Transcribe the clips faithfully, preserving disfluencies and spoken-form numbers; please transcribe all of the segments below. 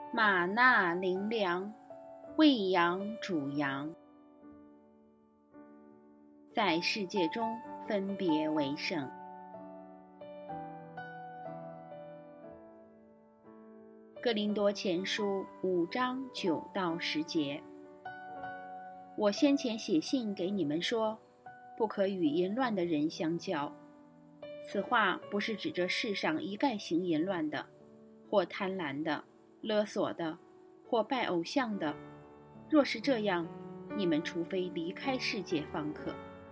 玛纳灵粮，喂养主羊，在世界中分别为圣。哥林多前书五章九到十节，我先前写信给你们说，不可与淫乱的人相交。此话不是指着世上一概行淫乱的，或贪婪的、勒索的，或拜偶像的。若是这样，你们除非离开世界方可。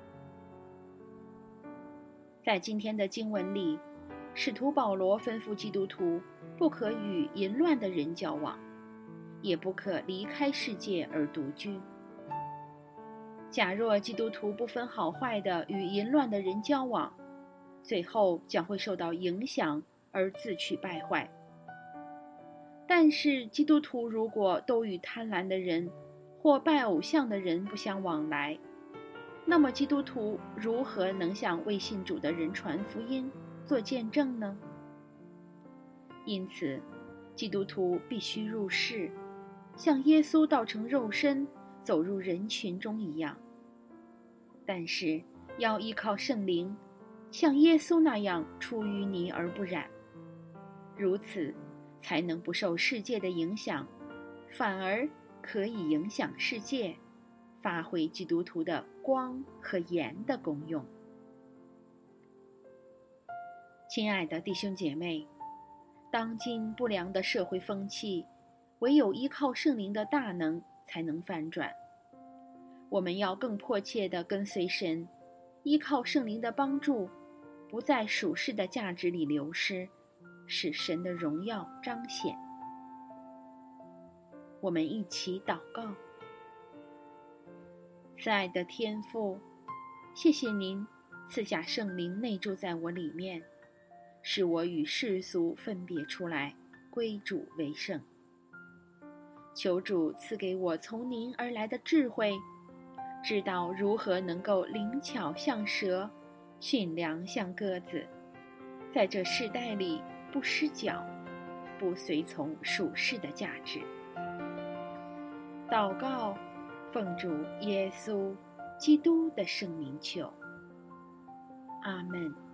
在今天的经文里，使徒保罗吩咐基督徒不可与淫乱的人交往，也不可离开世界而独居。假若基督徒不分好坏地与淫乱的人交往，最后将会受到影响而自取败坏。但是基督徒如果都与贪婪的人或拜偶像的人不相往来，那么基督徒如何能向未信主的人传福音、做见证呢？因此，基督徒必须入世，像耶稣道成肉身走入人群中一样。但是要依靠圣灵，像耶稣那样出淤泥而不染，如此才能不受世界的影响，反而可以影响世界，发挥基督徒的光和盐的功用。亲爱的弟兄姐妹，当今不良的社会风气，唯有依靠圣灵的大能才能翻转。我们要更迫切地跟随神，依靠圣灵的帮助，不在属世的价值里流失，使神的荣耀彰显。我们一起祷告。慈爱的天父，谢谢您赐下圣灵内住在我里面，使我与世俗分别出来，归主为圣。求主赐给我从您而来的智慧，知道如何能够灵巧像蛇，驯良像鸽子，在这世代里不失脚，不随从属世的价值。祷告，奉主耶稣基督的圣名求，阿们。